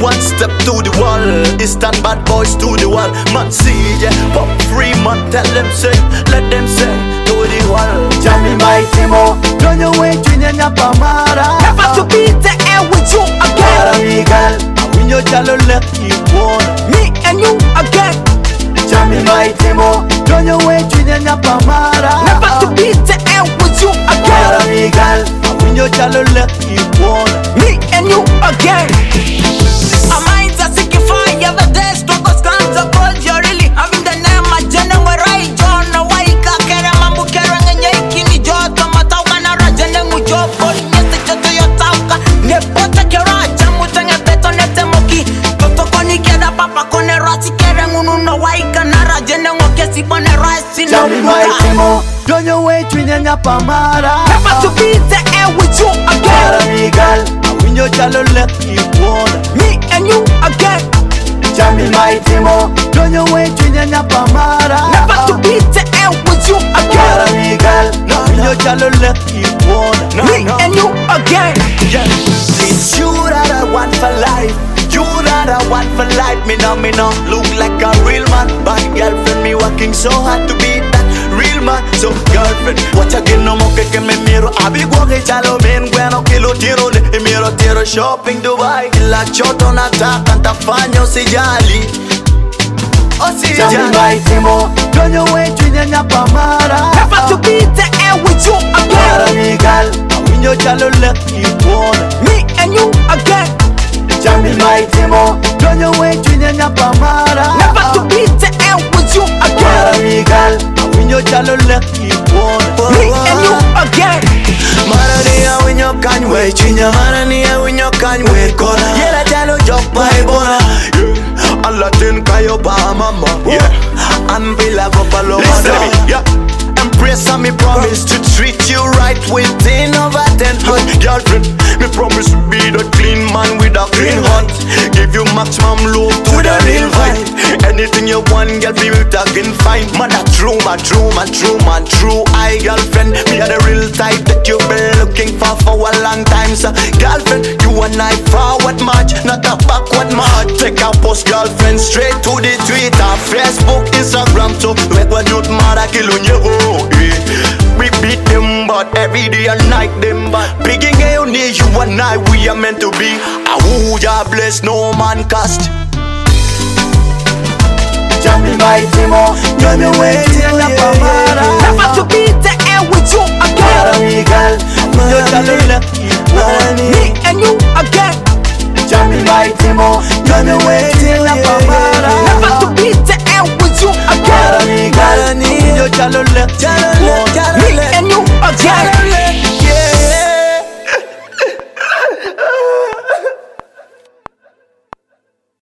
one step to the wall. It's stand bad boys to the wall. Man see ya, pop free man, tell them say, let them say, to the wall. Jammy mighty mo, don't you wait to nyanya pamara. Never to be there with you again. Miguel, when you jalo left you won. Me and you again. Jammy mighty mo, don't you wait to nyanya pamara. Never to be there with you again. Miguel, when you jalo left you won. Me and you again. I might just sick fire the day struggles can't hold you really having the name of January right John why ka kera mambu kera ngenya ikini joto matauka na rajene mujopo nyese joto yotauka nepota kera jamu tenge beto nete moki toto koni keda papa kone rasi kera ngunu no why ka na rajene ngoke si bone rasi no Jammy mighty mo, don't you wait to nyanya pamara. Never to be there with you again. Miguel, when you jalo left you won. Me and you again. Jammy mighty mo, don't you wait to nyanya pamara. Never to be there with you again. Miguel, when you jalo left you won. Me and you again. Yeah. It's you that I want for life. You that I want for life. Me no look like a real man. But girlfriend, me working so hard to be that real man. So girlfriend, watch again no more que me miro. Abi guage chalo men bueno kilo tiro le miro tiro shopping Dubai. La choto na tanta fanya usijali. Jammy mighty mo, don't you wait to nyanya pamara. Never to be there with you again. Miguel, when you jalo left you won. Me and you again. Jammy mighty mo, don't you wait to nyanya pamara. Never to be there with you again. Miguel, when you jalo left you won. Me and you again. Marania when you can wait, chinya. Marania when you can wait, kona. Yela jalo jok pai bona. Allah ten kayo pa mama. Yeah, Ambila go palo. Listen to me, yeah. Embrace and me promise to treat you right within over 10 hot. Girlfriend, me promise to be the clean man with a clean heart. Give you maximum love to the real vibe. Anything you want, girl, be with a can find. Man, a true man, true man, true man, true. I girlfriend, me are the real type that you've been looking for a long time. So, girlfriend, you and I forward march, not a backward march. Take a post, girlfriend, straight to the Twitter, Facebook, Instagram. So, like what you'd mad kill on you. We beat them, but every day and night them, but Bigging you need you and I, we are meant to be. Who ya bless, no man cast. Jammy mighty mo, don't you wait to nyanya pamara. Never to be there with you again. Miguel, when you jalo left you won. Me and you again. Jammy mighty mo, don't you wait to nyanya pamara. Never to be there with you again. Miguel, when you jalo left you won. Me and you again.